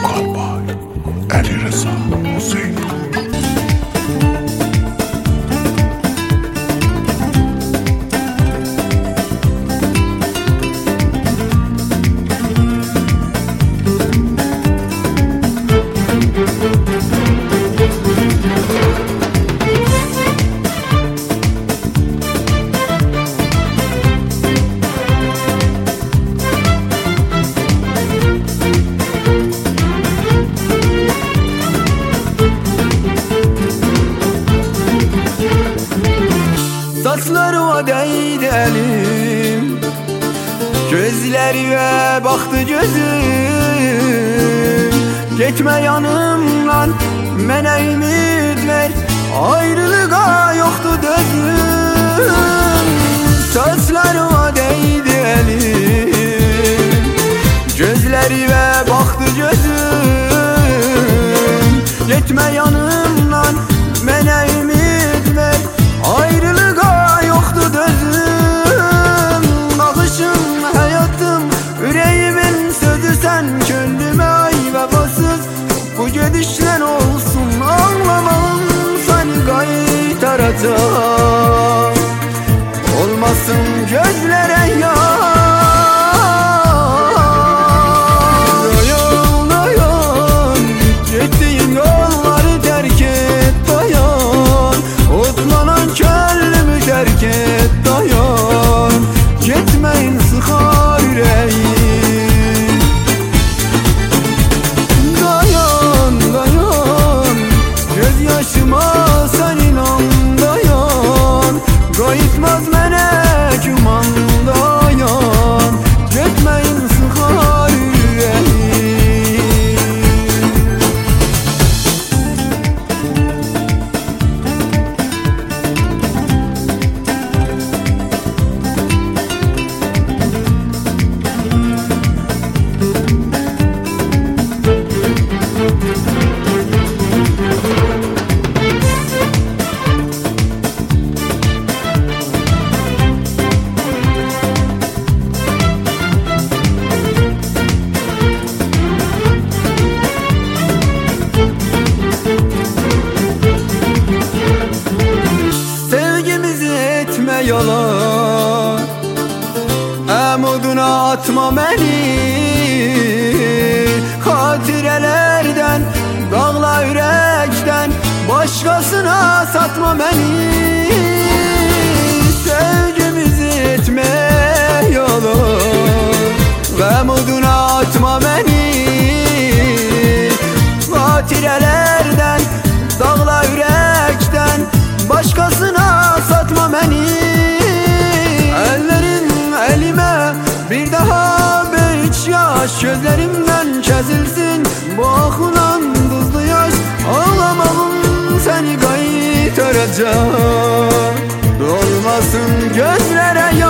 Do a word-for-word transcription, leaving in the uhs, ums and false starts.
Albay Ali Rıza Hüseyin. Saçlarıma değdi elim, gözlerime baktı gözüm. Gitme yanımdan, mene ümit ver, ayrılığa yoktu dözüm. Saçlarıma değdi elim, gözlerime baktı gözüm. Gitme yanımdan, mene ümit ver, ayrılığa yoktu dözüm. Bakışım hayatım, yüreğimin sözü sen. Gönlüme ay vefasız bu gidişler olsun. Ağlamam seni kaytaracak, olmasın gözlere yar. Dayan dayan, gittiğin yolları terk et dayan. Otlanan kölümü terk et dayan. Gitmeyin sıkar yüreğim. Dayan dayan, gözyaşıma sen inan dayan. Kayıtmaz mene güman dayan. Gitmeyin sıkar yüreğim. Yalan, umuduna atma beni. Hatirelerden, dağla yürekten, başkasına satma beni. Sevgimizi etme yalan, umuduna atma beni. Hatirelerden, dağla yürekten, başkasına satma beni. Ellerin elime bir daha beş yaş, gözlerimden kesilsin bu akılan tuzlu yaş. Ağlamam seni kaytaracak, dolmasın gözlere yaş.